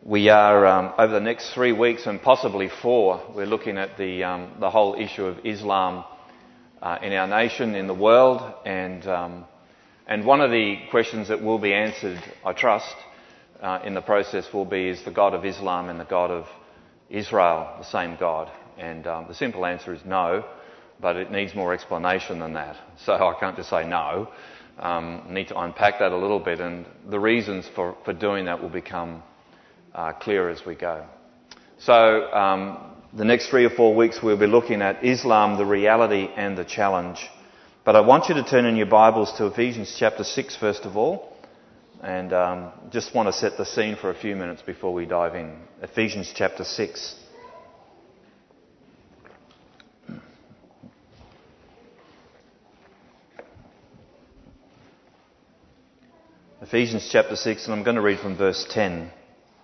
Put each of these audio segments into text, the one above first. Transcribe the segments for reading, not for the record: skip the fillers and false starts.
We are, over the next 3 weeks and possibly 4, we're looking at the whole issue of Islam in our nation, in the world, and one of the questions that will be answered, I trust, in the process will be, is the God of Islam and the God of Israel the same God? And the simple answer is no, but it needs more explanation than that. So I can't just say no. I need to unpack that a little bit, and the reasons for doing that will become clear as we go. So the next 3 or 4 weeks we'll be looking at Islam, the reality and the challenge. But I want you to turn in your Bibles to Ephesians chapter 6 first of all, and just want to set the scene for a few minutes before we dive in. Ephesians chapter 6. Ephesians chapter 6, and I'm going to read from verse 10.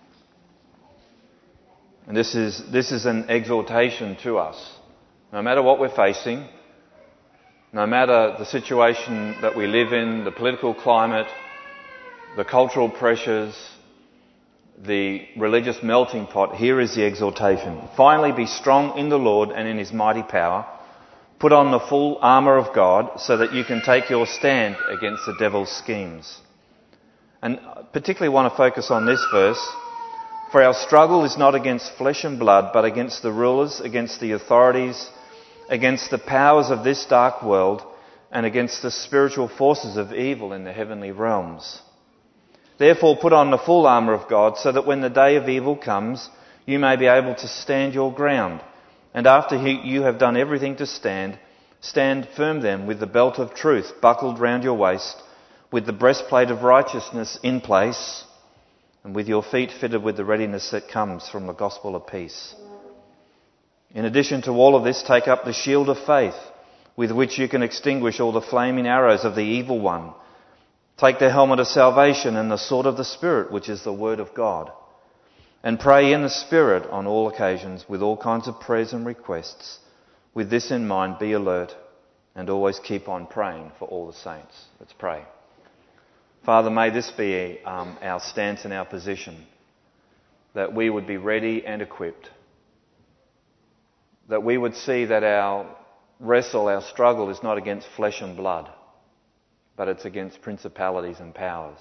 And this is an exhortation to us. No matter what we're facing, no matter the situation that we live in, the political climate, the cultural pressures, the religious melting pot, here is the exhortation. Finally, be strong in the Lord and in His mighty power. Put on the full armour of God so that you can take your stand against the devil's schemes. And particularly want to focus on this verse. For our struggle is not against flesh and blood, but against the rulers, against the authorities, against the powers of this dark world, and against the spiritual forces of evil in the heavenly realms. Therefore put on the full armour of God, so that when the day of evil comes, you may be able to stand your ground. And after you have done everything to stand, stand firm then with the belt of truth buckled round your waist, with the breastplate of righteousness in place, and with your feet fitted with the readiness that comes from the gospel of peace. In addition to all of this, take up the shield of faith, with which you can extinguish all the flaming arrows of the evil one. Take the helmet of salvation and the sword of the Spirit, which is the word of God. And pray in the Spirit on all occasions with all kinds of prayers and requests. With this in mind, be alert and always keep on praying for all the saints. Let's pray. Father, may this be our stance and our position, that we would be ready and equipped, that we would see that our wrestle, our struggle is not against flesh and blood, but it's against principalities and powers.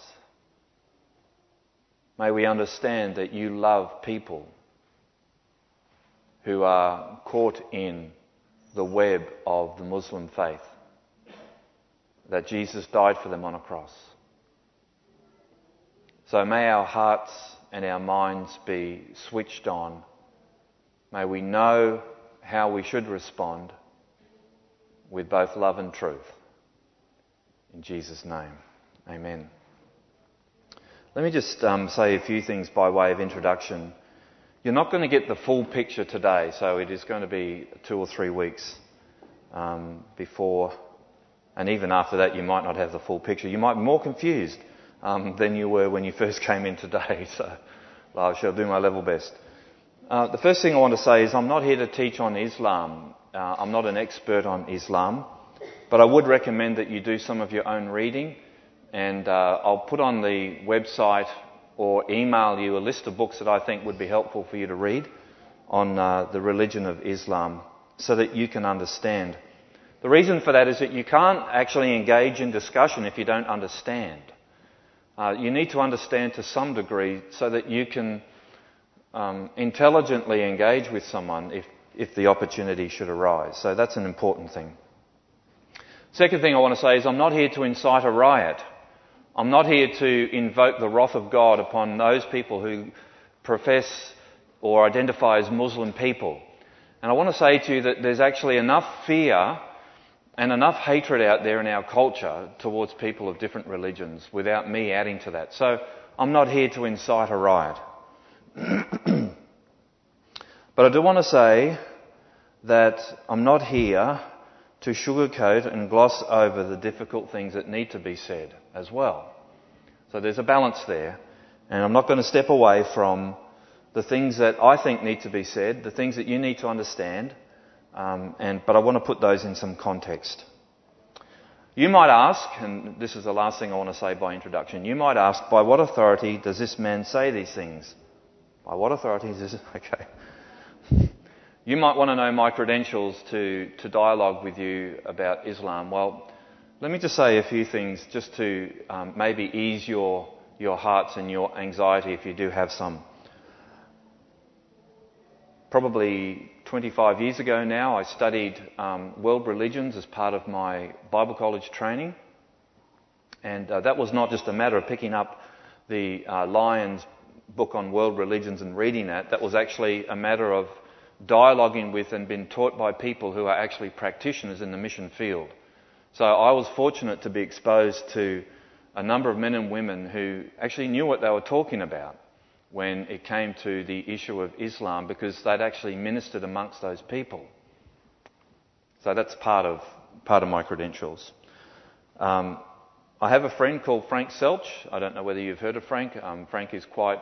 May we understand that you love people who are caught in the web of the Muslim faith, that Jesus died for them on a cross. So may our hearts and our minds be switched on. May we know how we should respond with both love and truth. In Jesus' name, amen. Let me just say a few things by way of introduction. You're not going to get the full picture today, so it is going to be 2 or 3 weeks before, and even after that you might not have the full picture. You might be more confused than you were when you first came in today, so I shall do my level best. The first thing I want to say is I'm not here to teach on Islam. I'm not an expert on Islam, but I would recommend that you do some of your own reading, and I'll put on the website or email you a list of books that I think would be helpful for you to read on the religion of Islam so that you can understand. The reason for that is that you can't actually engage in discussion if you don't understand. You need to understand to some degree so that you can intelligently engage with someone if the opportunity should arise. So that's an important thing. Second thing I want to say is I'm not here to incite a riot. I'm not here to invoke the wrath of God upon those people who profess or identify as Muslim people. And I want to say to you that there's actually enough fear and enough hatred out there in our culture towards people of different religions without me adding to that. So I'm not here to incite a riot. But I do want to say that I'm not here to sugarcoat and gloss over the difficult things that need to be said as well. So there's a balance there. And I'm not going to step away from the things that I think need to be said, the things that you need to understand, but I want to put those in some context. You might ask, and this is the last thing I want to say by introduction, you might ask, by what authority does this man say these things? By what authorities is it? Okay. You might want to know my credentials to dialogue with you about Islam. Well, let me just say a few things just to maybe ease your hearts and your anxiety if you do have some. Probably 25 years ago now, I studied world religions as part of my Bible college training. And that was not just a matter of picking up the Lyons book on world religions and reading that. That was actually a matter of dialoguing with and being taught by people who are actually practitioners in the mission field. So I was fortunate to be exposed to a number of men and women who actually knew what they were talking about when it came to the issue of Islam, because they'd actually ministered amongst those people. So that's part of my credentials. I have a friend called Frank Selch. I don't know whether you've heard of Frank. Frank is quite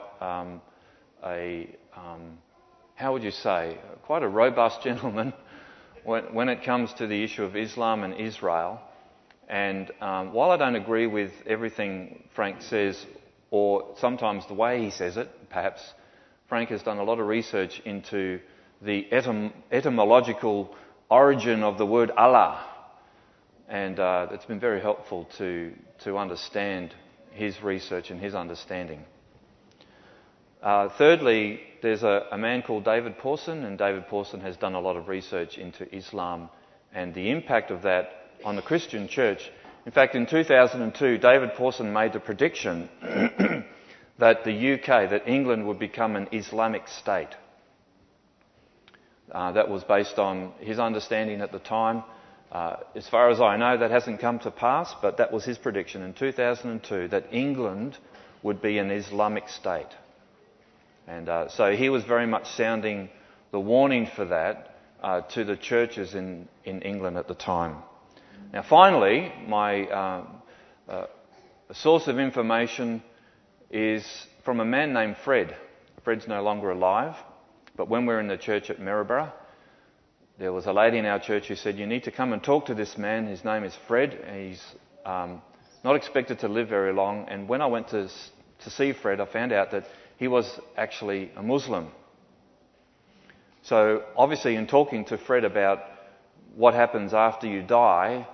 how would you say, quite a robust gentleman when it comes to the issue of Islam and Israel. And while I don't agree with everything Frank says, or sometimes the way he says it, perhaps, Frank has done a lot of research into the etymological origin of the word Allah. And it's been very helpful to understand his research and his understanding. Thirdly, there's a man called David Pawson, and David Pawson has done a lot of research into Islam and the impact of that on the Christian church. In fact, in 2002, David Pawson made the prediction that the UK, that England would become an Islamic state. That was based on his understanding at the time. As far as I know, that hasn't come to pass, but that was his prediction in 2002, that England would be an Islamic state. And so he was very much sounding the warning for that to the churches in England at the time. Now, finally, my source of information is from a man named Fred. Fred's no longer alive, but when we were in the church at Maryborough, there was a lady in our church who said, "You need to come and talk to this man. His name is Fred. He's not expected to live very long." And when I went to see Fred, I found out that he was actually a Muslim. So obviously, in talking to Fred about what happens after you die,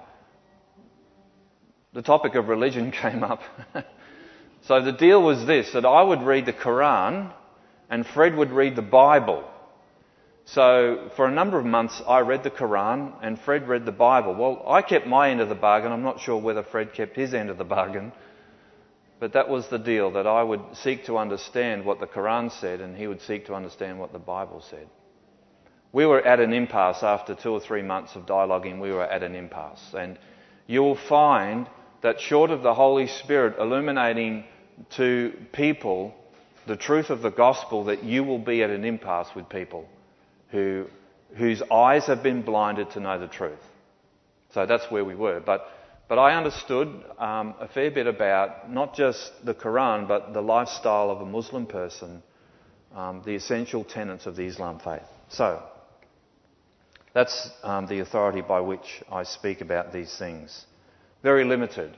the topic of religion came up. So the deal was this, that I would read the Quran and Fred would read the Bible. So for a number of months I read the Quran and Fred read the Bible. Well, I kept my end of the bargain. I'm not sure whether Fred kept his end of the bargain. But that was the deal, that I would seek to understand what the Quran said and he would seek to understand what the Bible said. We were at an impasse after 2 or 3 months of dialoguing. We were at an impasse. And you will find that short of the Holy Spirit illuminating to people the truth of the gospel, that you will be at an impasse with people whose eyes have been blinded to know the truth. So that's where we were. But I understood a fair bit about not just the Quran, but the lifestyle of a Muslim person, the essential tenets of the Islam faith. So that's the authority by which I speak about these things. Very limited,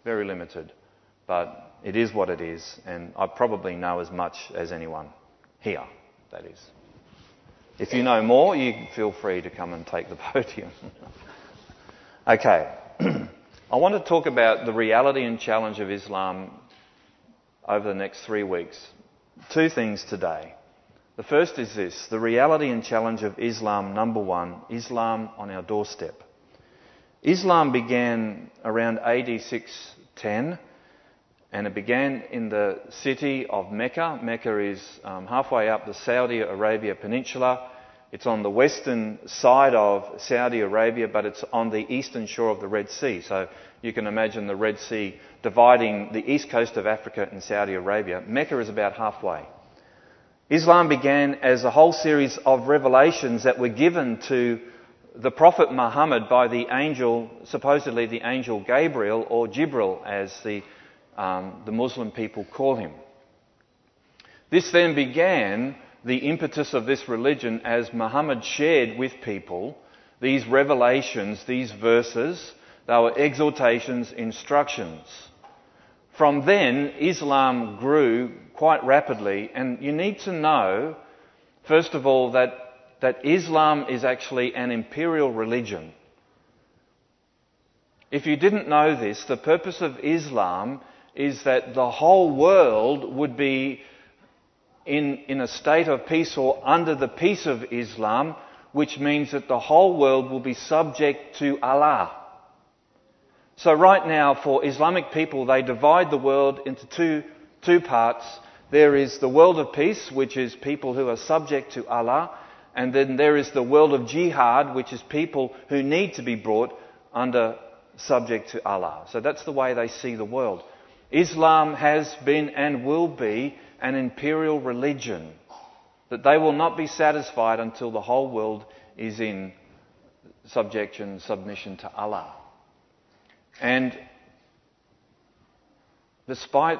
but it is what it is, and I probably know as much as anyone here, that is. If you know more, you can feel free to come and take the podium. Okay. I want to talk about the reality and challenge of Islam over the next 3 weeks. 2 things today. The first is this, the reality and challenge of Islam, number 1, Islam on our doorstep. Islam began around AD 610, and it began in the city of Mecca. Mecca is halfway up the Saudi Arabia Peninsula. It's on the western side of Saudi Arabia, but it's on the eastern shore of the Red Sea. So you can imagine the Red Sea dividing the east coast of Africa and Saudi Arabia. Mecca is about halfway. Islam began as a whole series of revelations that were given to the Prophet Muhammad by the angel, supposedly the angel Gabriel, or Jibril as the Muslim people call him. This then began the impetus of this religion as Muhammad shared with people these revelations, these verses. They were exhortations, instructions. From then, Islam grew quite rapidly. And you need to know, first of all, that Islam is actually an imperial religion. If you didn't know this, the purpose of Islam is that the whole world would be in a state of peace or under the peace of Islam, which means that the whole world will be subject to Allah. So right now, for Islamic people, they divide the world into two parts. There is the world of peace, which is people who are subject to Allah, and then there is the world of jihad, which is people who need to be brought under subject to Allah. So that's the way they see the world. Islam has been and will be an imperial religion, that they will not be satisfied until the whole world is in submission to Allah. And despite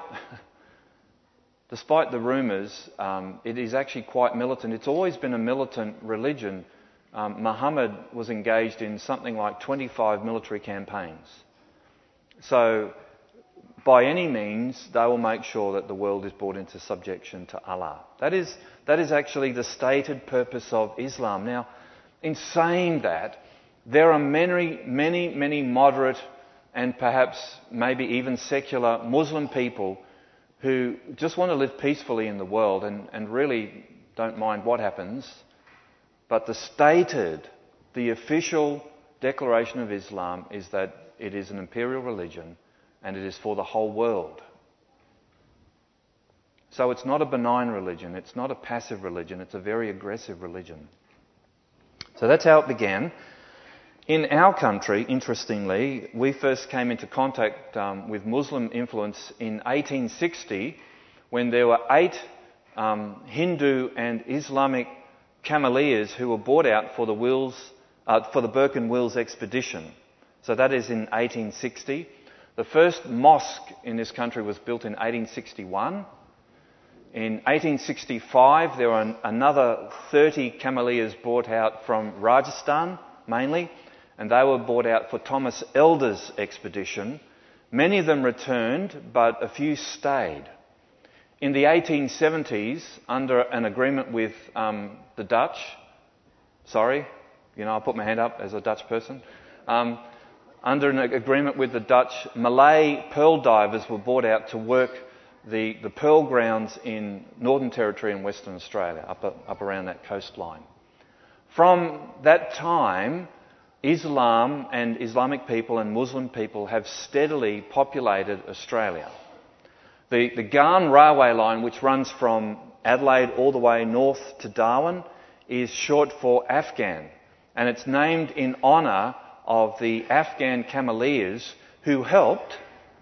the rumours, it is actually quite militant. It's always been a militant religion. Muhammad was engaged in something like 25 military campaigns. So, by any means, they will make sure that the world is brought into subjection to Allah. That is actually the stated purpose of Islam. Now, in saying that, there are many moderate and perhaps maybe even secular Muslim people who just want to live peacefully in the world and really don't mind what happens. But the official declaration of Islam is that it is an imperial religion and it is for the whole world. So it's not a benign religion, it's not a passive religion, it's a very aggressive religion. So that's how it began. In our country, interestingly, we first came into contact with Muslim influence in 1860 when there were 8 Hindu and Islamic Cameleers who were brought out for the Burke and Wills expedition. So that is in 1860. The first mosque in this country was built in 1861. In 1865, there were another 30 Cameleers brought out from Rajasthan, mainly, and they were brought out for Thomas Elder's expedition. Many of them returned, but a few stayed. In the 1870s, under an agreement with the Dutch, I put my hand up as a Dutch person. Under an agreement with the Dutch, Malay pearl divers were brought out to work the pearl grounds in Northern Territory and Western Australia, up around that coastline. From that time, Islam and Islamic people and Muslim people have steadily populated Australia. The Ghan railway line, which runs from Adelaide all the way north to Darwin, is short for Afghan, and it's named in honour of the Afghan Cameleers who helped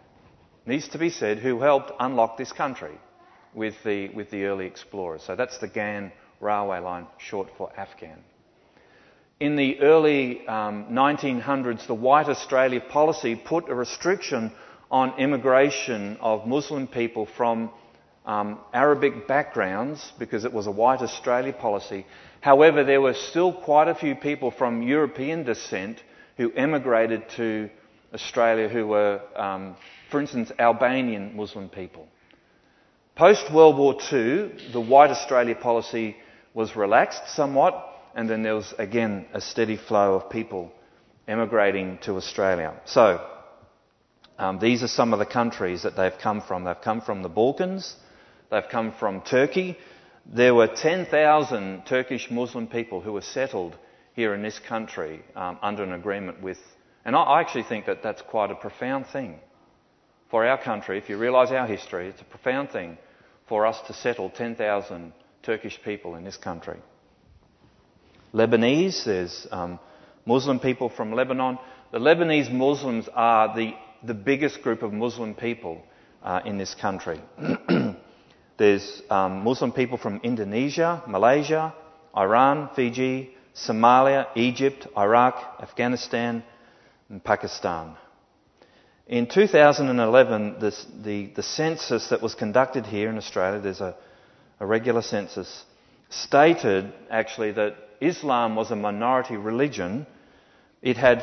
unlock this country with the early explorers. So that's the Ghan railway line, short for Afghan. In the early 1900s, the White Australia policy put a restriction on immigration of Muslim people from Arabic backgrounds because it was a White Australia policy. However, there were still quite a few people from European descent who emigrated to Australia who were, for instance, Albanian Muslim people. Post-World War II, the White Australia policy was relaxed somewhat, and then there was again a steady flow of people emigrating to Australia. So, these are some of the countries that they've come from. They've come from the Balkans, they've come from Turkey. There were 10,000 Turkish Muslim people who were settled here in this country under an agreement with... And I actually think that that's quite a profound thing for our country. If you realise our history, it's a profound thing for us to settle 10,000 Turkish people in this country. Lebanese, there's Muslim people from Lebanon. The Lebanese Muslims are the biggest group of Muslim people in this country. There's Muslim people from Indonesia, Malaysia, Iran, Fiji, Somalia, Egypt, Iraq, Afghanistan and Pakistan. In 2011, the census that was conducted here in Australia, there's a regular census, stated actually that Islam was a minority religion. It had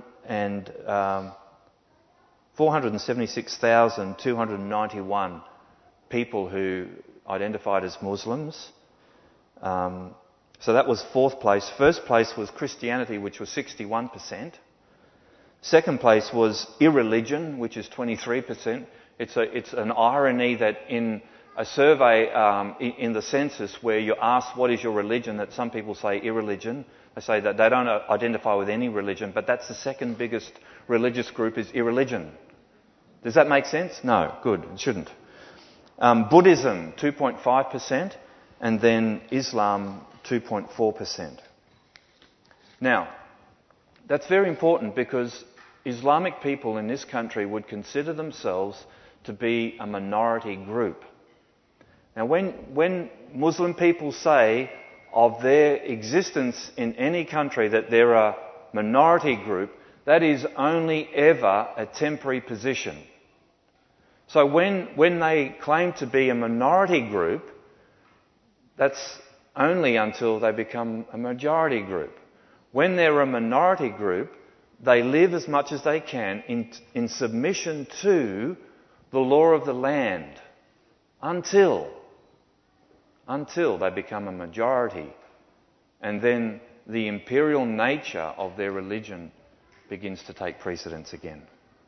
476,291 people who identified as Muslims. So that was fourth place. First place was Christianity, which was 61%. Second place was irreligion, which is 23%. It's an irony that in a survey in the census where you ask what is your religion, that some people say irreligion. They say that they don't identify with any religion, but that's the second biggest religious group is irreligion. Does that make sense? No. Good. It shouldn't. Buddhism, 2.5%, and then Islam, 2.4%. Now, that's very important because Islamic people in this country would consider themselves to be a minority group. Now, when Muslim people say of their existence in any country that they're a minority group, that is only ever a temporary position. So when they claim to be a minority group, that's only until they become a majority group. When they're a minority group, they live as much as they can in submission to the law of the land until they become a majority. And then the imperial nature of their religion begins to take precedence again.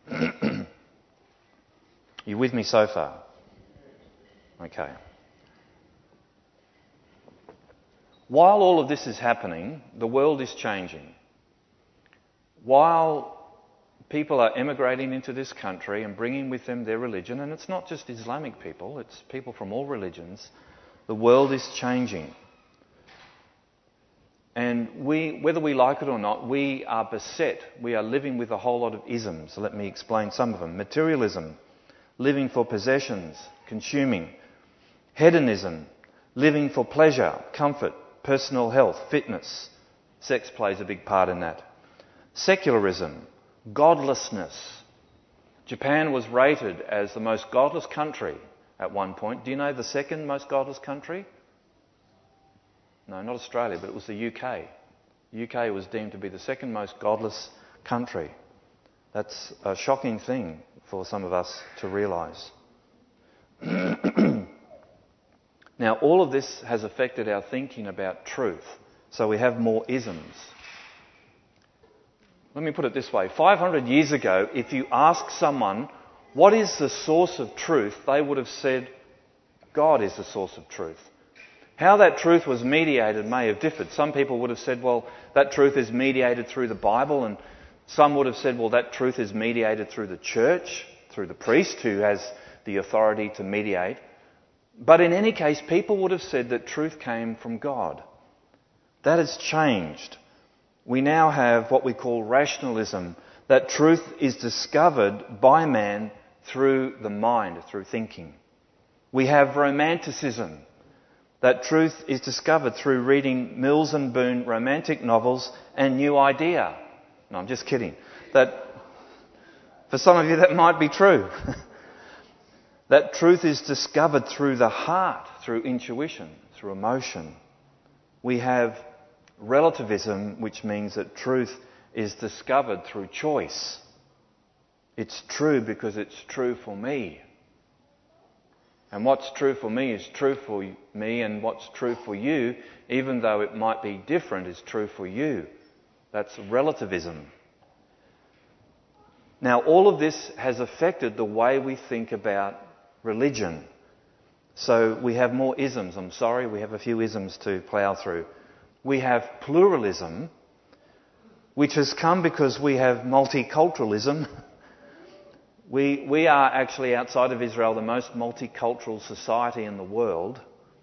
You with me so far? Okay. While all of this is happening, the world is changing. While people are emigrating into this country and bringing with them their religion, and it's not just Islamic people, it's people from all religions, the world is changing. And whether we like it or not, we are beset. We are living with a whole lot of isms. So let me explain some of them. Materialism, living for possessions, consuming. Hedonism, living for pleasure, comfort, personal health, fitness. Sex plays a big part in that. Secularism, godlessness. Japan was rated as the most godless country at one point. Do you know the second most godless country? No, not Australia, but it was the UK. The UK was deemed to be the second most godless country. That's a shocking thing for some of us to realise. Now, all of this has affected our thinking about truth. So we have more isms. Let me put it this way. 500 years ago, if you ask someone, what is the source of truth? They would have said, God is the source of truth. How that truth was mediated may have differed. Some people would have said, well, that truth is mediated through the Bible, and some would have said, well, that truth is mediated through the church, through the priest who has the authority to mediate. But in any case, people would have said that truth came from God. That has changed. We now have what we call rationalism, that truth is discovered by man through the mind, through thinking. We have romanticism, that truth is discovered through reading Mills and Boon romantic novels and New Idea. No, I'm just kidding. That, for some of you, that might be true. That truth is discovered through the heart, through intuition, through emotion. We have relativism, which means that truth is discovered through choice. It's true because it's true for me. And what's true for me is true for me, and what's true for you, even though it might be different, is true for you. That's relativism. Now, all of this has affected the way we think about religion. So we have more isms. I'm sorry, we have a few isms to plough through. We have pluralism, which has come because we have multiculturalism. We are actually, outside of Israel, the most multicultural society in the world,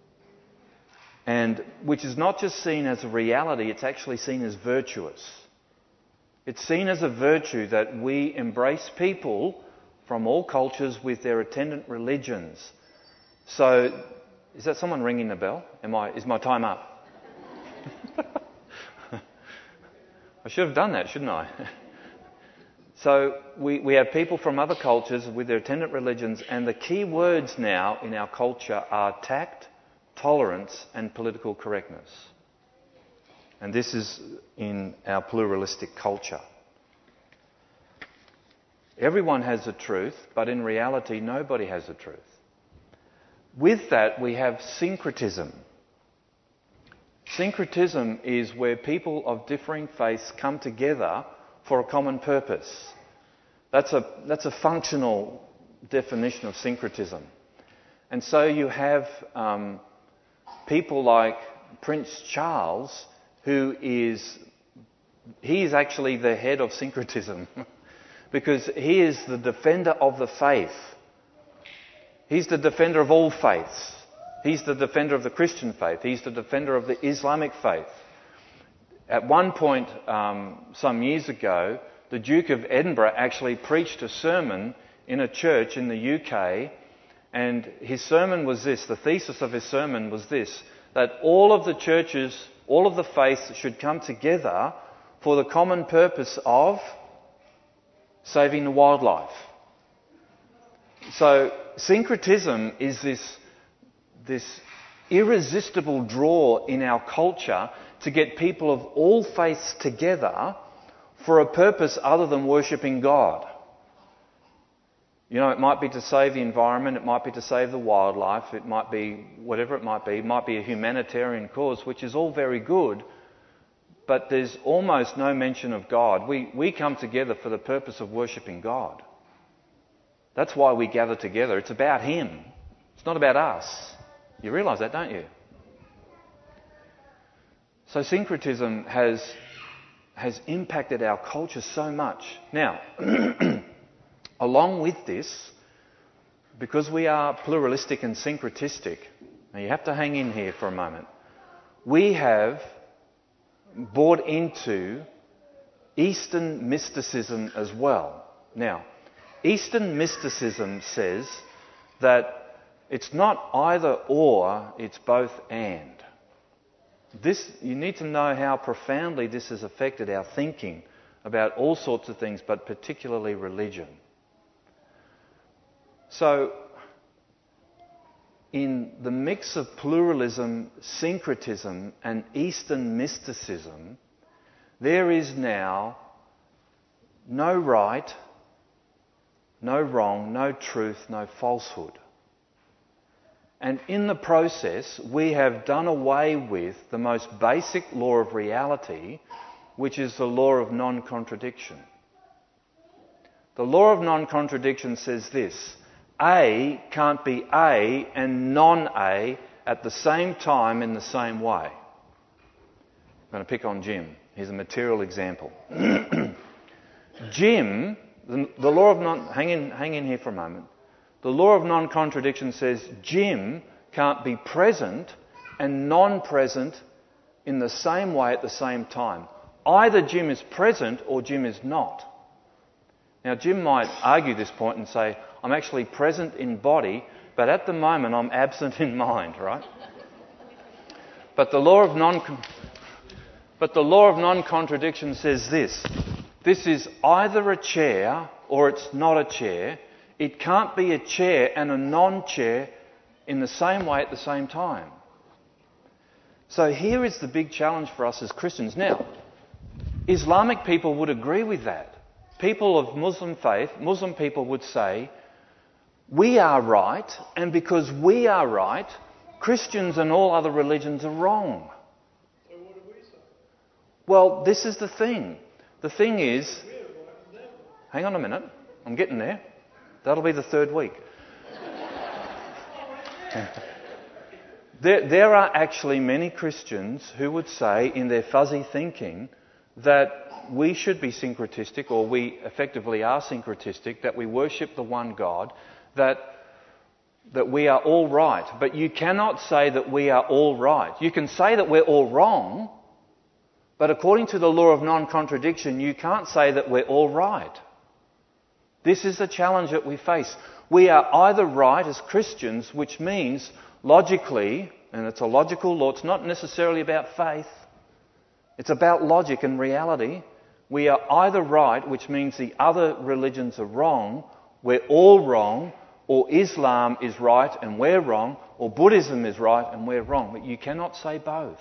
and which is not just seen as a reality, it's actually seen as virtuous. It's seen as a virtue that we embrace people from all cultures with their attendant religions. So, is that someone ringing the bell? Is my time up? I should have done that, shouldn't I? So we have people from other cultures with their attendant religions, and the key words now in our culture are tact, tolerance and political correctness. And this is in our pluralistic culture. Everyone has the truth, but in reality nobody has the truth. with that we have syncretism. Syncretism is where people of differing faiths come together for a common purpose. That's a functional definition of syncretism. And so you have people like Prince Charles, he's actually the head of syncretism because he is the defender of the faith. He's the defender of all faiths. He's the defender of the Christian faith. He's the defender of the Islamic faith. At one point, some years ago, the Duke of Edinburgh actually preached a sermon in a church in the UK, and his sermon was this, the thesis of his sermon was this, that all of the churches, all of the faiths should come together for the common purpose of saving the wildlife. So syncretism is this irresistible draw in our culture to get people of all faiths together for a purpose other than worshipping God. You know, it might be to save the environment, it might be to save the wildlife, it might be whatever it might be a humanitarian cause, which is all very good, but there's almost no mention of God. We come together for the purpose of worshipping God. That's why we gather together. It's about Him. It's not about us. You realise that, don't you? So syncretism has impacted our culture so much. Now, along with this, because we are pluralistic and syncretistic, now you have to hang in here for a moment, we have bought into Eastern mysticism as well. Now, Eastern mysticism says that it's not either or, it's both and. You need to know how profoundly this has affected our thinking about all sorts of things, but particularly religion. So, in the mix of pluralism, syncretism, and Eastern mysticism, there is now no right, no wrong, no truth, no falsehood. And in the process, we have done away with the most basic law of reality, which is the law of non-contradiction. The law of non-contradiction says this: A can't be A and non-A at the same time in the same way. I'm going to pick on Jim. Here's a material example. Jim, the law of hang in here for a moment. The law of non-contradiction says Jim can't be present and non-present in the same way at the same time. Either Jim is present or Jim is not. Now, Jim might argue this point and say, I'm actually present in body, but at the moment I'm absent in mind, right? But the law of non-contradiction says this. This is either a chair or it's not a chair. It can't be a chair and a non-chair in the same way at the same time. So here is the big challenge for us as Christians. Now, Islamic people would agree with that. People of Muslim faith, Muslim people would say, we are right, and because we are right, Christians and all other religions are wrong. So what do we say? Well, this is the thing. The thing is, hang on a minute, I'm getting there. That'll be the third week. There are actually many Christians who would say, in their fuzzy thinking, that we should be syncretistic, or we effectively are syncretistic, that we worship the one God, that we are all right. But you cannot say that we are all right. You can say that we're all wrong, but according to the law of non-contradiction, you can't say that we're all right. This is the challenge that we face. We are either right as Christians, which means logically, and it's a logical law, it's not necessarily about faith, it's about logic and reality. We are either right, which means the other religions are wrong, we're all wrong, or Islam is right and we're wrong, or Buddhism is right and we're wrong. But you cannot say both.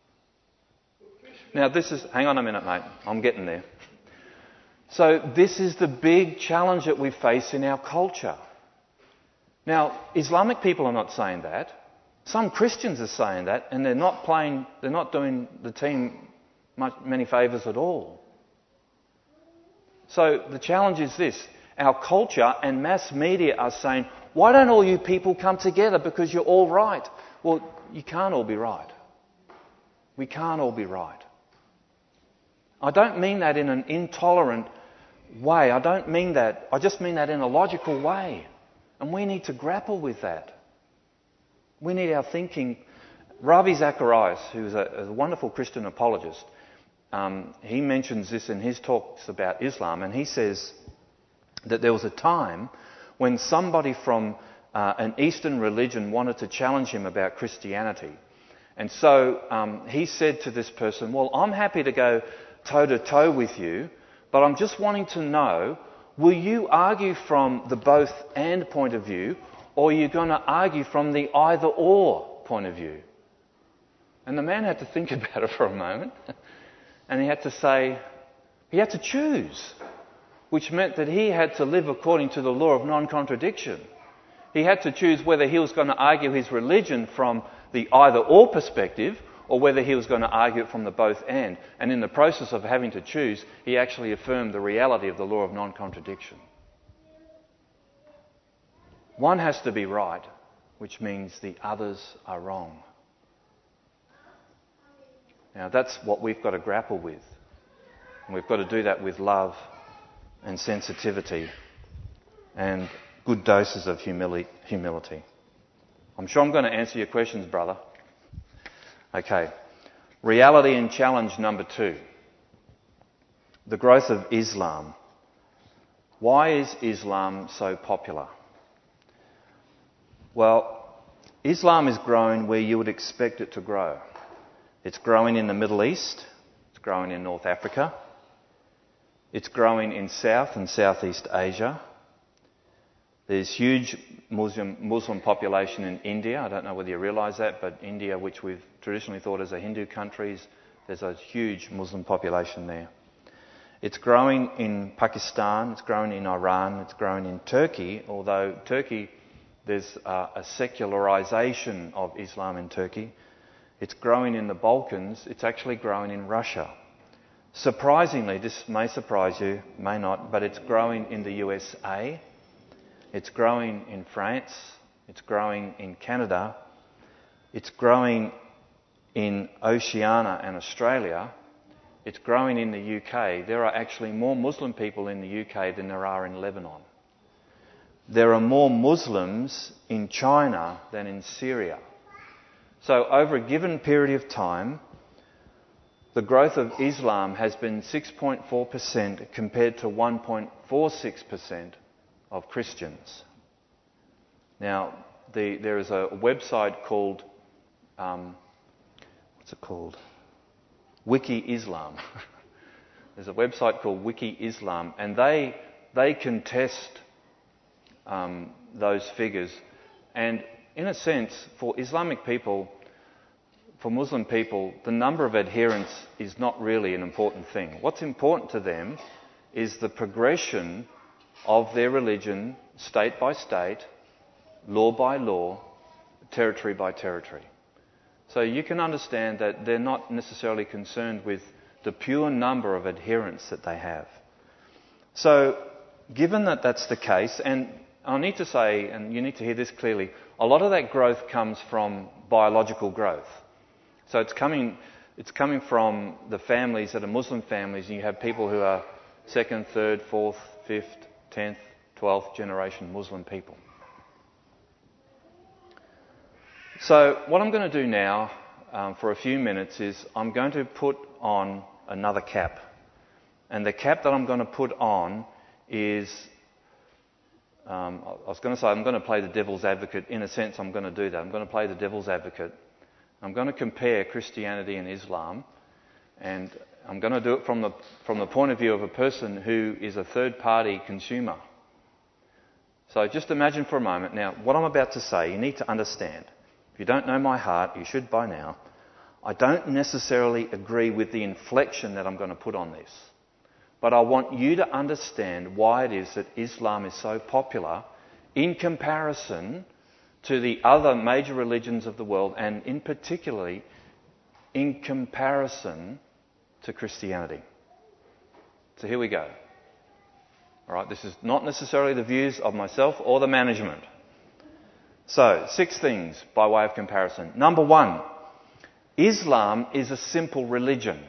Now hang on a minute, mate, I'm getting there. So this is the big challenge that we face in our culture. Now, Islamic people are not saying that. Some Christians are saying that, and they're not doing the team many favours at all. So the challenge is this. Our culture and mass media are saying, why don't all you people come together because you're all right? Well, you can't all be right. We can't all be right. I don't mean that in an intolerant way. I don't mean that. I just mean that in a logical way. And we need to grapple with that. We need our thinking. Ravi Zacharias, who's a wonderful Christian apologist, he mentions this in his talks about Islam, and he says that there was a time when somebody from an Eastern religion wanted to challenge him about Christianity. And so he said to this person, well, I'm happy to go toe-to-toe with you, but I'm just wanting to know, will you argue from the both and point of view, or are you going to argue from the either or point of view? And the man had to think about it for a moment, and he had to choose, which meant that he had to live according to the law of non-contradiction. He had to choose whether he was going to argue his religion from the either or perspective, or whether he was going to argue it from the both and. And in the process of having to choose, he actually affirmed the reality of the law of non-contradiction. One has to be right, which means the others are wrong. Now that's what we've got to grapple with. And we've got to do that with love and sensitivity and good doses of humility. I'm sure I'm going to answer your questions, brother. Okay. Reality and challenge number 2. The growth of Islam. Why is Islam so popular? Well, Islam is growing where you would expect it to grow. It's growing in the Middle East. It's growing in North Africa. It's growing in South and Southeast Asia. There's huge Muslim population in India. I don't know whether you realise that, but India, which we've traditionally thought as a Hindu country, there's a huge Muslim population there. It's growing in Pakistan, it's growing in Iran, it's growing in Turkey, although Turkey, there's a secularisation of Islam in Turkey. It's growing in the Balkans, it's actually growing in Russia. Surprisingly, this may surprise you, may not, but it's growing in the USA. It's growing in France, it's growing in Canada, it's growing in Oceania and Australia, it's growing in the UK. There are actually more Muslim people in the UK than there are in Lebanon. There are more Muslims in China than in Syria. So over a given period of time, the growth of Islam has been 6.4% compared to 1.46% of Christians. Now, there is a website called, what's it called? Wiki Islam. There's a website called Wiki Islam, and they contest those figures. And in a sense, for Islamic people, for Muslim people, the number of adherents is not really an important thing. What's important to them is the progression of their religion, state by state, law by law, territory by territory. So you can understand that they're not necessarily concerned with the pure number of adherents that they have. So given that that's the case, and I need to say, and you need to hear this clearly, a lot of that growth comes from biological growth. So it's coming from the families that are Muslim families, and you have people who are 2nd, 3rd, 4th, 5th, 10th, 12th generation Muslim people. So what I'm going to do now for a few minutes is I'm going to put on another cap. And the cap that I'm going to put on is, I was going to say I'm going to play the devil's advocate. In a sense, I'm going to do that. I'm going to play the devil's advocate. I'm going to compare Christianity and Islam, and I'm going to do it from the point of view of a person who is a third-party consumer. So just imagine for a moment. Now, what I'm about to say, you need to understand. If you don't know my heart, you should by now. I don't necessarily agree with the inflection that I'm going to put on this. But I want you to understand why it is that Islam is so popular in comparison to the other major religions of the world, and in particularly in comparison to Christianity. So here we go. All right, this is not necessarily the views of myself or the management. So, 6 things by way of comparison. Number 1, Islam is a simple religion.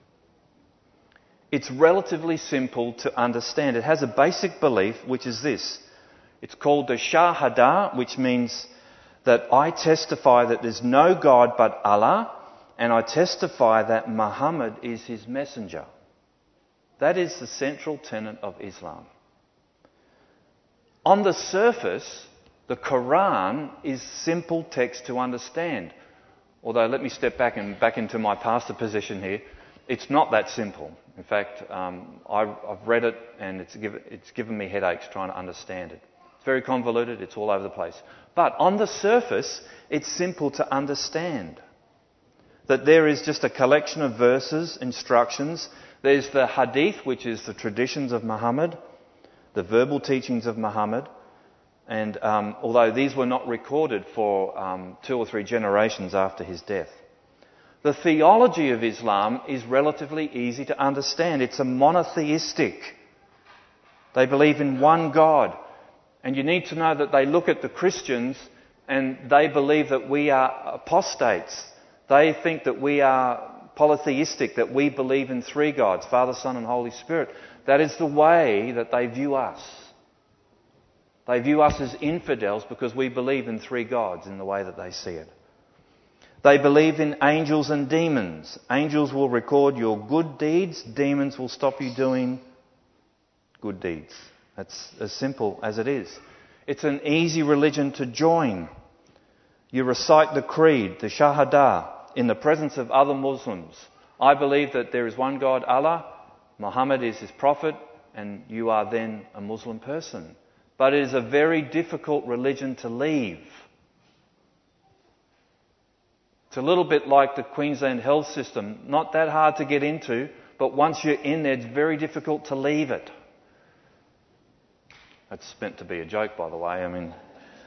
It's relatively simple to understand. It has a basic belief, which is this. It's called the Shahada, which means that I testify that there's no God but Allah, and I testify that Muhammad is his messenger. That is the central tenet of Islam. On the surface, the Quran is simple text to understand. Although, let me step back into my pastor position here. It's not that simple. In fact, I've read it and it's given me headaches trying to understand it. It's very convoluted. It's all over the place. But on the surface, it's simple to understand. That there is just a collection of verses, instructions. There's the hadith, which is the traditions of Muhammad, the verbal teachings of Muhammad. And although these were not recorded for 2 or 3 generations after his death. The theology of Islam is relatively easy to understand. It's a monotheistic. They believe in one God. And you need to know that they look at the Christians and they believe that we are apostates. They think that we are polytheistic, that we believe in 3 gods, Father, Son and Holy Spirit. That is the way that they view us. They view us as infidels because we believe in 3 gods in the way that they see it. They believe in angels and demons. Angels will record your good deeds. Demons will stop you doing good deeds. That's as simple as it is. It's an easy religion to join. You recite the creed, the Shahada, in the presence of other Muslims. I believe that there is one God, Allah, Muhammad is his prophet, and you are then a Muslim person. But it is a very difficult religion to leave. It's a little bit like the Queensland health system. Not that hard to get into, but once you're in there, it's very difficult to leave it. That's meant to be a joke, by the way. I mean,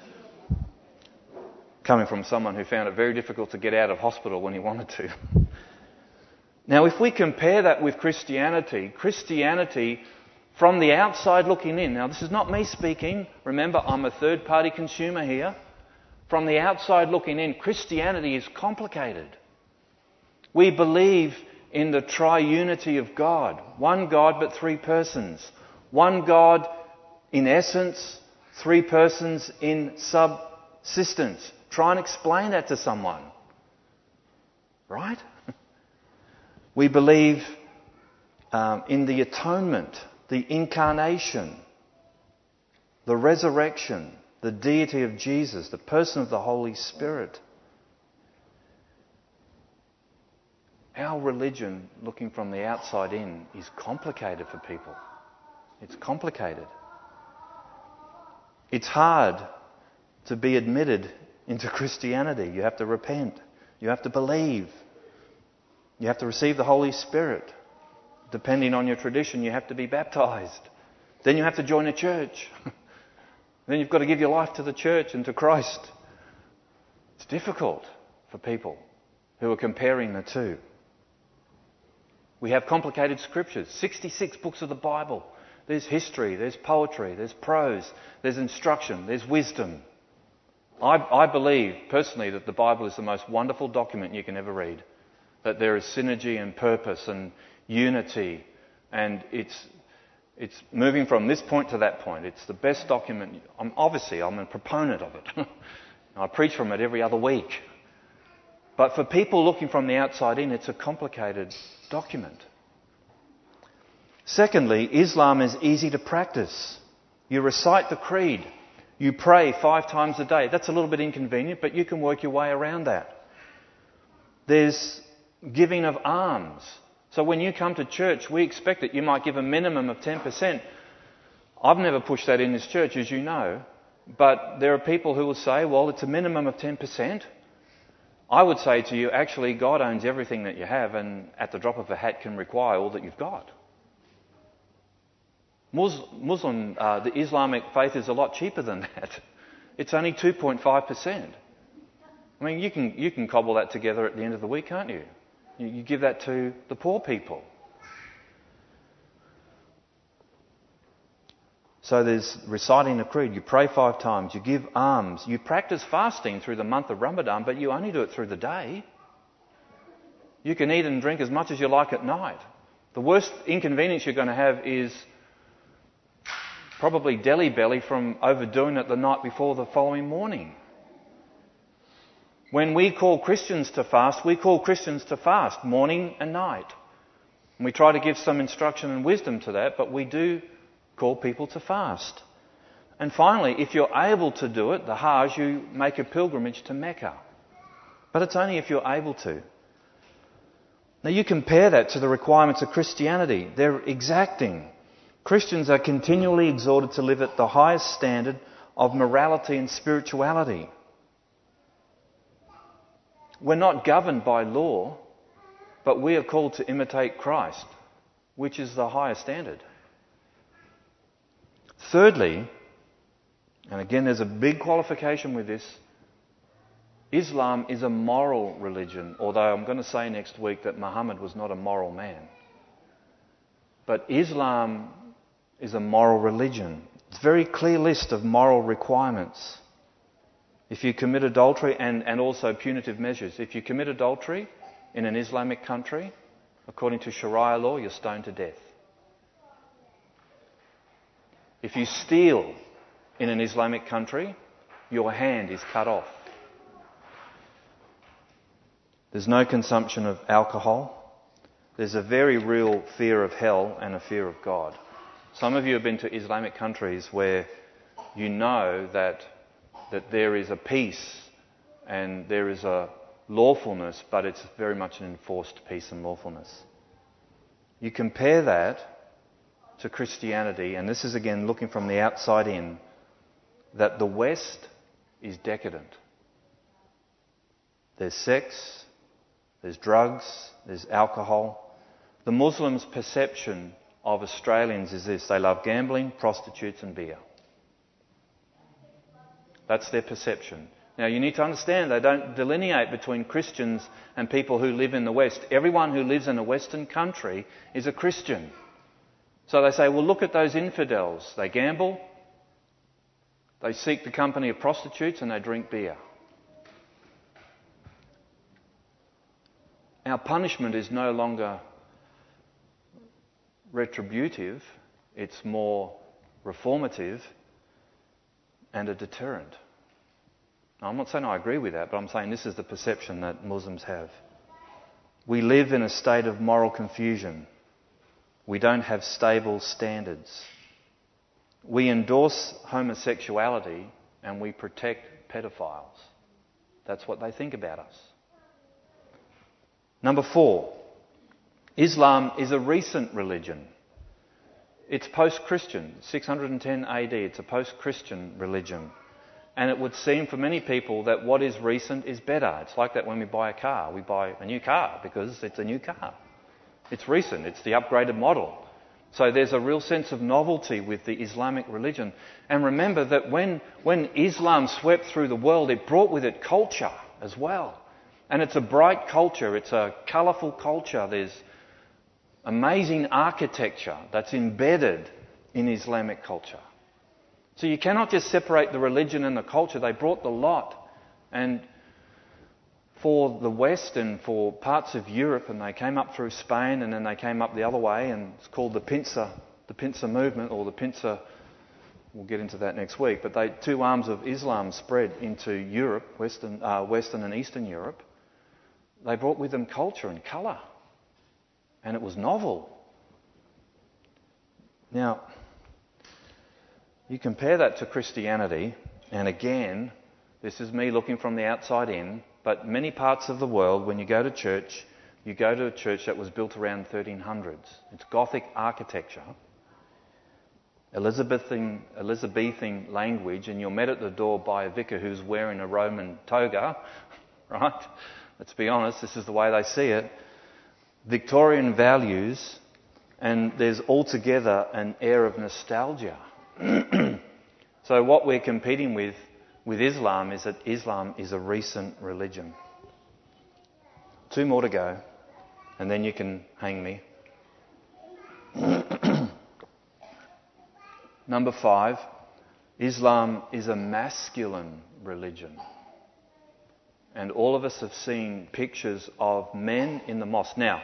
coming from someone who found it very difficult to get out of hospital when he wanted to. Now, if we compare that with Christianity, from the outside looking in, now this is not me speaking, remember I'm a third-party consumer here. From the outside looking in, Christianity is complicated. We believe in the triunity of God. One God but 3 persons. One God in essence, 3 persons in subsistence. Try and explain that to someone. Right? We believe in the atonement, the incarnation, the resurrection, the deity of Jesus, the person of the Holy Spirit. Our religion, looking from the outside in, is complicated for people. It's complicated. It's hard to be admitted into Christianity. You have to repent. You have to believe. You have to receive the Holy Spirit. Depending on your tradition, you have to be baptized. Then you have to join a church. Then you've got to give your life to the church and to Christ. It's difficult for people who are comparing the two. We have complicated scriptures, 66 books of the Bible. There's history, there's poetry, there's prose, there's instruction, there's wisdom. I believe personally that the Bible is the most wonderful document you can ever read. That there is synergy and purpose and unity, and it's moving from this point to that point. It's the best document. I'm a proponent of it. I preach from it every other week. But for people looking from the outside in, it's a complicated document. Secondly, Islam is easy to practice. You recite the creed. You pray 5 times a day. That's a little bit inconvenient, but you can work your way around that. There's giving of alms. So when you come to church, we expect that you might give a minimum of 10%. I've never pushed that in this church, as you know. But there are people who will say, well, it's a minimum of 10%. I would say to you, actually, God owns everything that you have and at the drop of a hat can require all that you've got. The Islamic faith is a lot cheaper than that. It's only 2.5%. I mean, you can cobble that together at the end of the week, can't you? You give that to the poor people. So there's reciting the creed, you pray 5 times, you give alms, you practice fasting through the month of Ramadan, but you only do it through the day. You can eat and drink as much as you like at night. The worst inconvenience you're going to have is probably deli belly from overdoing it the night before the following morning. When we call Christians to fast, we call Christians to fast morning and night. And we try to give some instruction and wisdom to that, but we do call people to fast. And finally, if you're able to do it, the Hajj, you make a pilgrimage to Mecca. But it's only if you're able to. Now you compare that to the requirements of Christianity. They're exacting. Christians are continually exhorted to live at the highest standard of morality and spirituality. We're not governed by law, but we are called to imitate Christ, which is the highest standard. Thirdly, and again there's a big qualification with this, Islam is a moral religion, although I'm going to say next week that Muhammad was not a moral man. But Islam is a moral religion. It's a very clear list of moral requirements. If you commit adultery, and also punitive measures. If you commit adultery in an Islamic country, according to Sharia law, you're stoned to death. If you steal in an Islamic country, your hand is cut off. There's no consumption of alcohol. There's a very real fear of hell and a fear of God. Some of you have been to Islamic countries where you know that there is a peace and there is a lawfulness, but it's very much an enforced peace and lawfulness. You compare that to Christianity, and this is again looking from the outside in, that the West is decadent. There's sex, there's drugs, there's alcohol. The Muslims' perception of Australians is this: they love gambling, prostitutes and beer. That's their perception. Now you need to understand they don't delineate between Christians and people who live in the West. Everyone who lives in a Western country is a Christian. So they say, well, look at those infidels. They gamble, they seek the company of prostitutes and they drink beer. Our punishment is no longer retributive, it's more reformative and a deterrent. Now, I'm not saying I agree with that, but I'm saying this is the perception that Muslims have. We live in a state of moral confusion. We don't have stable standards. We endorse homosexuality and we protect pedophiles. That's what they think about us. Number 4, Islam is a recent religion. It's post-Christian, 610 AD. It's a post-Christian religion. And it would seem for many people that what is recent is better. It's like that when we buy a car. We buy a new car because it's a new car. It's recent. It's the upgraded model. So there's a real sense of novelty with the Islamic religion. And remember that when Islam swept through the world, it brought with it culture as well. And it's a bright culture. It's a colourful culture. There's amazing architecture that's embedded in Islamic culture. So you cannot just separate the religion and the culture. They brought the lot. And for the West and for parts of Europe, and they came up through Spain and then they came up the other way, and it's called the Pincer movement, or the Pincer, we'll get into that next week, but two arms of Islam spread into Europe, Western and Eastern Europe. They brought with them culture and colour, and it was novel. Now, you compare that to Christianity, and again, this is me looking from the outside in, but many parts of the world, when you go to church, you go to a church that was built around 1300s. It's Gothic architecture, Elizabethan language, and you're met at the door by a vicar who's wearing a Roman toga, right? Let's be honest, this is the way they see it. Victorian values, And there's altogether an air of nostalgia. So what we're competing with Islam is that Islam is a recent religion. 2 more to go, and then you can hang me. Number 5, Islam is a masculine religion. And all of us have seen pictures of men in the mosque. Now,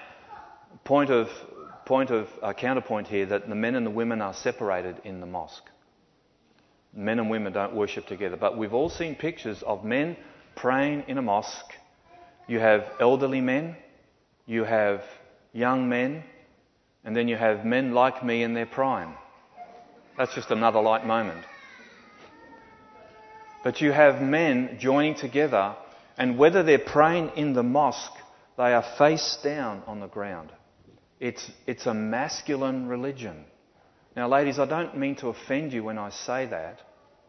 counterpoint here, that the men and the women are separated in the mosque. Men and women don't worship together. But we've all seen pictures of men praying in a mosque. You have elderly men, you have young men, and then you have men like me in their prime. That's just another light moment. But you have men joining together, and whether they're praying in the mosque, they are face down on the ground. It's a masculine religion. Now, ladies, I don't mean to offend you when I say that,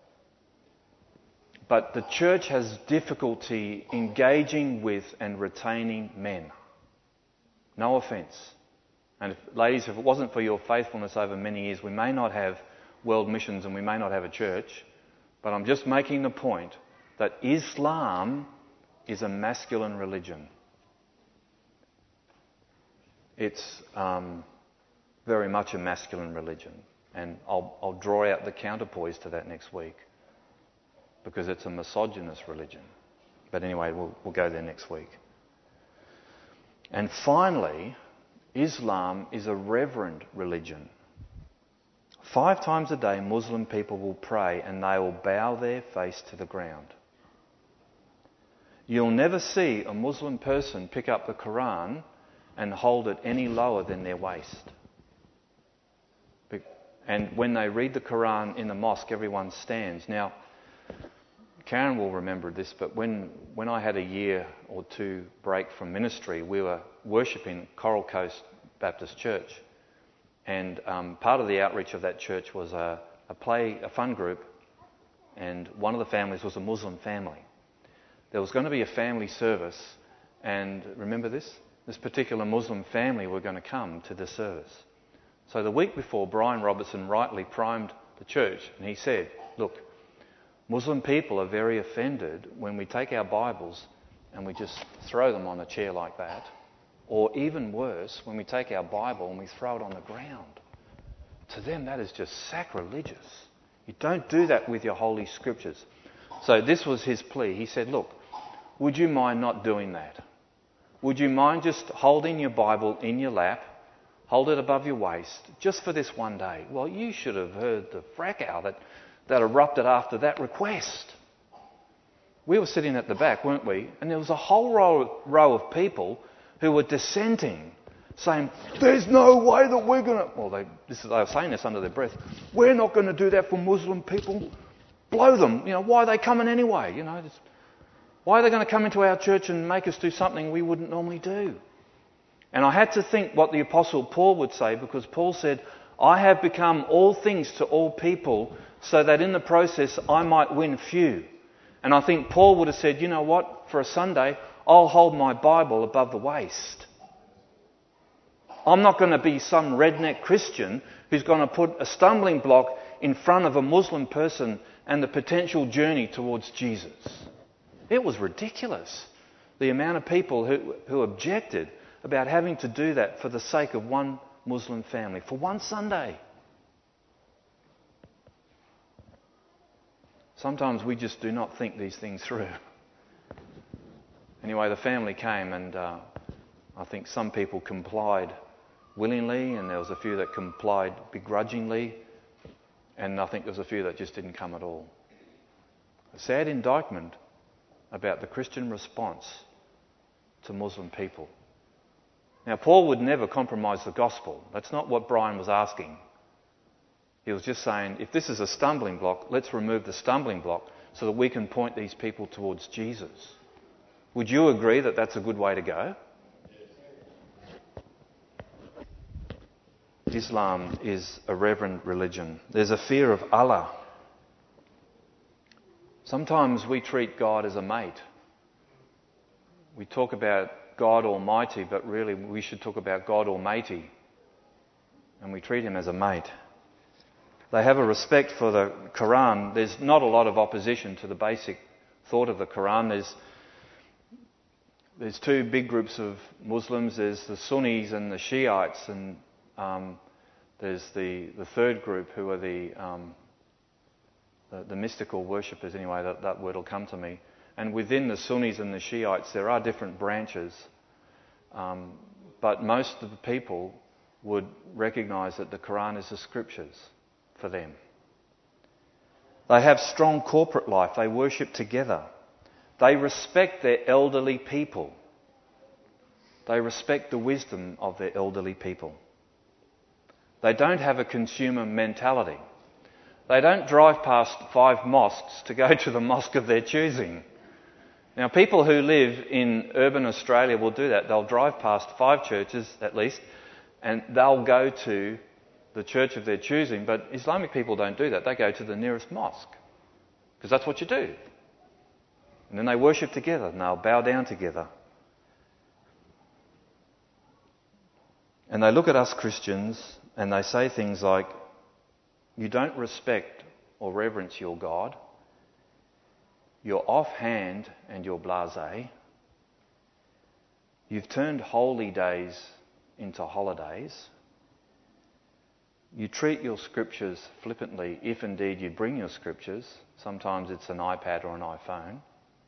but the church has difficulty engaging with and retaining men. No offence. And ladies, if it wasn't for your faithfulness over many years, we may not have world missions and we may not have a church, but I'm just making the point that Islam is a masculine religion. It's very much a masculine religion. And I'll draw out the counterpoise to that next week, because it's a misogynist religion. But anyway, we'll go there next week. And finally, Islam is a reverent religion. 5 times a day, Muslim people will pray and they will bow their face to the ground. You'll never see a Muslim person pick up the Quran and hold it any lower than their waist. And when they read the Quran in the mosque, everyone stands. Now, Karen will remember this, but when I had a year or 2 break from ministry, we were worshipping Coral Coast Baptist Church. And part of the outreach of that church was a fun group, and one of the families was a Muslim family. There was going to be a family service, and remember this? This particular Muslim family were going to come to the service. So the week before, Brian Robertson rightly primed the church, and he said, look, Muslim people are very offended when we take our Bibles and we just throw them on a chair like that. Or even worse, when we take our Bible and we throw it on the ground. To them, that is just sacrilegious. You don't do that with your holy scriptures. So this was his plea. He said, look, would you mind not doing that? Would you mind just holding your Bible in your lap, hold it above your waist, just for this one day? Well, you should have heard the fracas that erupted after that request. We were sitting at the back, weren't we? And there was a whole row of people who were dissenting, saying, there's no way that we're going to... Well, they were saying this under their breath. We're not going to do that for Muslim people. Blow them. Why are they coming anyway? Why are they going to come into our church and make us do something we wouldn't normally do? And I had to think what the Apostle Paul would say, because Paul said, I have become all things to all people so that in the process I might win few. And I think Paul would have said, you know what, for a Sunday, I'll hold my Bible above the waist. I'm not going to be some redneck Christian who's going to put a stumbling block in front of a Muslim person and the potential journey towards Jesus. It was ridiculous, the amount of people who objected about having to do that for the sake of one Muslim family, for one Sunday. Sometimes we just do not think these things through. Anyway, the family came, and I think some people complied willingly, and there was a few that complied begrudgingly, and I think there was a few that just didn't come at all. A sad indictment about the Christian response to Muslim people. Now, Paul would never compromise the gospel. That's not what Brian was asking. He was just saying, if this is a stumbling block, let's remove the stumbling block so that we can point these people towards Jesus. Would you agree that that's a good way to go? Islam is a reverent religion. There's a fear of Allah. Sometimes we treat God as a mate. We talk about God Almighty, but really we should talk about God Almighty. and we treat him as a mate. They have a respect for the Quran. There's not a lot of opposition to the basic thought of the Quran. There's two big groups of Muslims. There's the Sunnis and the Shiites, and there's the third group who are the mystical worshippers. Anyway, that word will come to me. And within the Sunnis and the Shiites, there are different branches. But most of the people would recognise that the Quran is the scriptures for them. They have strong corporate life. They worship together. They respect their elderly people. They respect the wisdom of their elderly people. They don't have a consumer mentality. They don't drive past 5 mosques to go to the mosque of their choosing. Now, people who live in urban Australia will do that. They'll drive past 5 churches at least, and they'll go to the church of their choosing. But Islamic people don't do that. They go to the nearest mosque, because that's what you do. And then they worship together, and they'll bow down together. And they look at us Christians, and they say things like, you don't respect or reverence your God. You're offhand and you're blasé. You've turned holy days into holidays. You treat your scriptures flippantly, if indeed you bring your scriptures. Sometimes it's an iPad or an iPhone.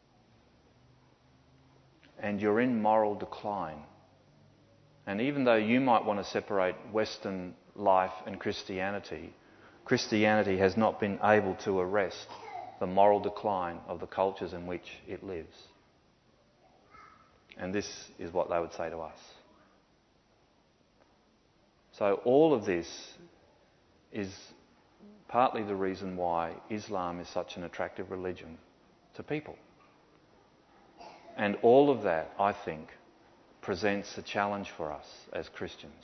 And you're in moral decline. And even though you might want to separate Western life and Christianity, Christianity has not been able to arrest the moral decline of the cultures in which it lives. And this is what they would say to us. So all of this is partly the reason why Islam is such an attractive religion to people. And all of that, I think, presents a challenge for us as Christians.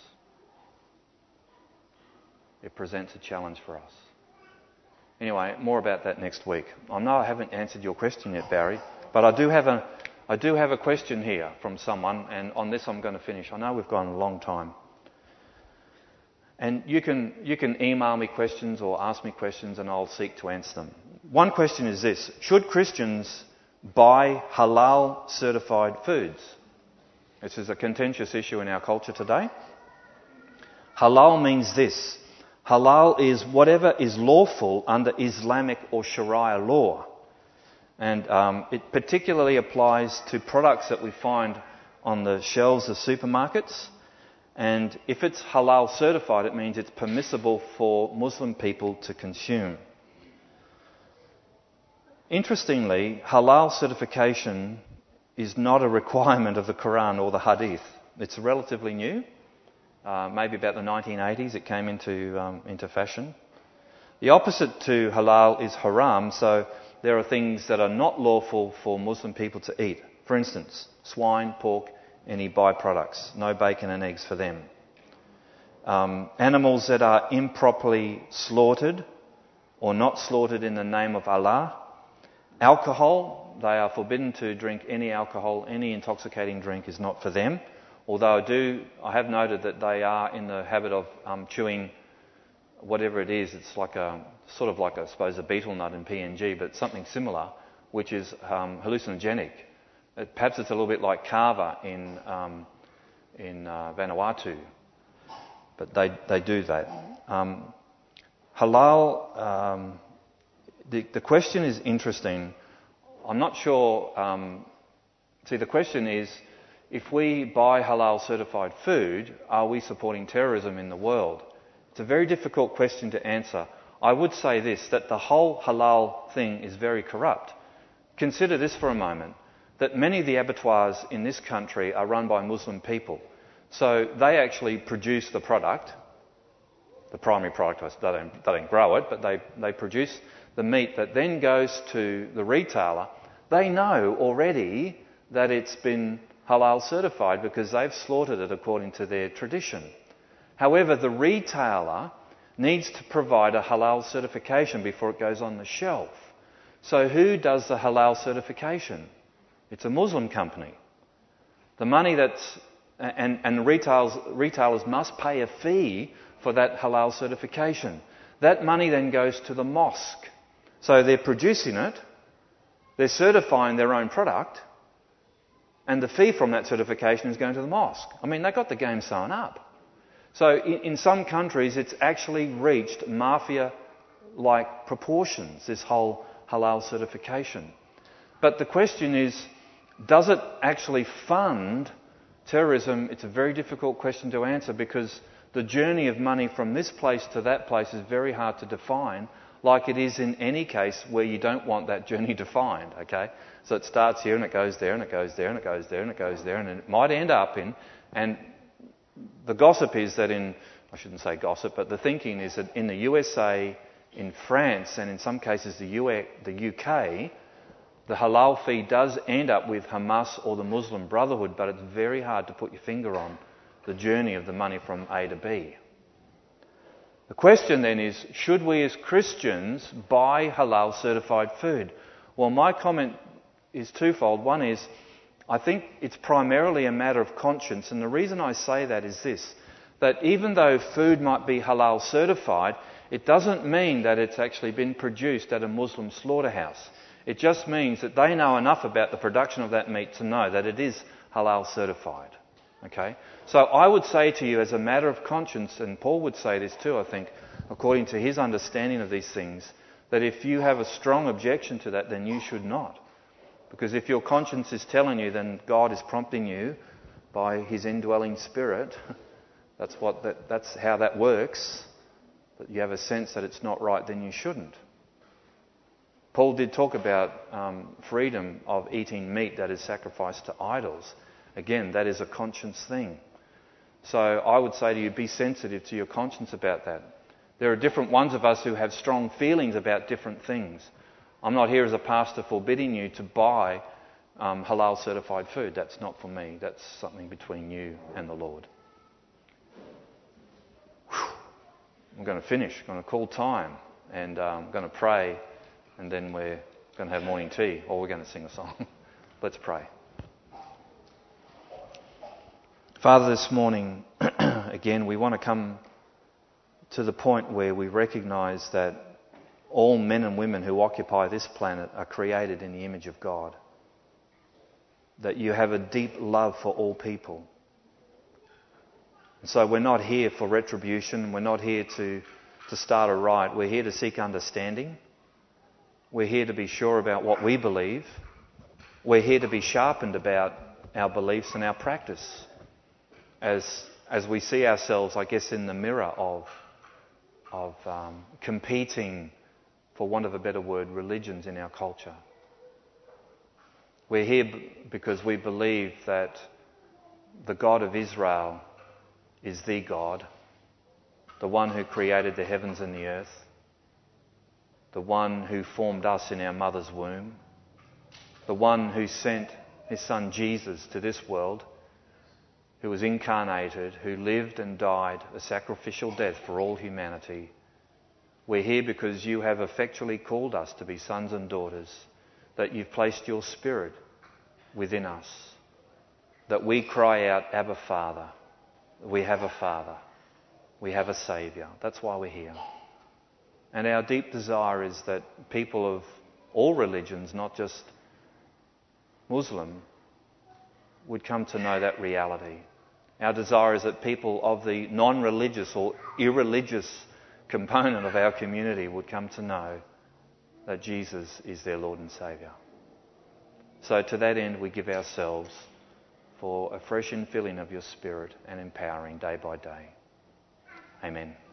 It presents a challenge for us. Anyway, more about that next week. I know I haven't answered your question yet, Barry, but I do have a question here from someone, and on this I'm going to finish. I know we've gone a long time. And you can email me questions or ask me questions, and I'll seek to answer them. One question is this: should Christians buy halal certified foods? This is a contentious issue in our culture today. Halal means this: halal is whatever is lawful under Islamic or Sharia law. And it particularly applies to products that we find on the shelves of supermarkets. And if it's halal certified, it means it's permissible for Muslim people to consume. Interestingly, halal certification is not a requirement of the Quran or the Hadith. It's relatively new. Maybe about the 1980s it came into fashion. The opposite to halal is haram, so there are things that are not lawful for Muslim people to eat. For instance, swine, pork, any byproducts, no bacon and eggs for them. Animals that are improperly slaughtered or not slaughtered in the name of Allah. Alcohol, they are forbidden to drink any alcohol. Any intoxicating drink is not for them. Although I have noted that they are in the habit of chewing whatever it is. It's like sort of like, I suppose, a betel nut in PNG, but something similar, which is hallucinogenic. Perhaps it's a little bit like kava in Vanuatu, but they do that. Halal. The question is interesting. I'm not sure. The question is, if we buy halal certified food, are we supporting terrorism in the world? It's a very difficult question to answer. I would say this, that the whole halal thing is very corrupt. Consider this for a moment, that many of the abattoirs in this country are run by Muslim people. So they actually produce the product, the primary product. They don't grow it, but they produce the meat that then goes to the retailer. They know already that it's been halal certified because they've slaughtered it according to their tradition. However, the retailer needs to provide a halal certification before it goes on the shelf. So who does the halal certification? It's a Muslim company. The money that's and retailers must pay a fee for that halal certification. That money then goes to the mosque. So they're producing it, they're certifying their own product, and the fee from that certification is going to the mosque. I mean, they've got the game sewn up. So in some countries, it's actually reached mafia-like proportions, this whole halal certification. But the question is, does it actually fund terrorism? It's a very difficult question to answer because the journey of money from this place to that place is very hard to define, like it is in any case where you don't want that journey defined, okay? So it starts here and it goes there and it goes there and it goes there and it goes there and it might end up in... And the gossip is that I shouldn't say gossip, but the thinking is that in the USA, in France and in some cases the UK, the halal fee does end up with Hamas or the Muslim Brotherhood, but it's very hard to put your finger on the journey of the money from A to B. The question then is, should we as Christians buy halal certified food? Well, my comment is twofold. One is, I think it's primarily a matter of conscience, and the reason I say that is this, that even though food might be halal certified, it doesn't mean that it's actually been produced at a Muslim slaughterhouse. It just means that they know enough about the production of that meat to know that it is halal certified. Okay? So I would say to you as a matter of conscience, and Paul would say this too, I think, according to his understanding of these things, that if you have a strong objection to that, then you should not. Because if your conscience is telling you, then God is prompting you by his indwelling spirit. That's how that works. But you have a sense that it's not right, then you shouldn't. Paul did talk about freedom of eating meat that is sacrificed to idols. Again, that is a conscience thing. So I would say to you, be sensitive to your conscience about that. There are different ones of us who have strong feelings about different things. I'm not here as a pastor forbidding you to buy halal certified food. That's not for me. That's something between you and the Lord. I'm going to finish. I'm going to call time. And I'm going to pray. And then we're going to have morning tea. Or we're going to sing a song. Let's pray. Father, this morning, again, we want to come to the point where we recognise that all men and women who occupy this planet are created in the image of God. That you have a deep love for all people. And so we're not here for retribution. We're not here to start a riot. We're here to seek understanding. We're here to be sure about what we believe. We're here to be sharpened about our beliefs and our practice. As we see ourselves, I guess, in the mirror of competing, for want of a better word, religions in our culture. We're here because we believe that the God of Israel is the God, the one who created the heavens and the earth, the one who formed us in our mother's womb, the one who sent his son Jesus to this world, who was incarnated, who lived and died a sacrificial death for all humanity. We're here because you have effectually called us to be sons and daughters, that you've placed your Spirit within us, that we cry out, Abba, Father. We have a Father. We have a Saviour. That's why we're here. And our deep desire is that people of all religions, not just Muslim, would come to know that reality. Our desire is that people of the non-religious or irreligious component of our community would come to know that Jesus is their Lord and Saviour. So to that end, we give ourselves for a fresh infilling of your Spirit and empowering day by day. Amen.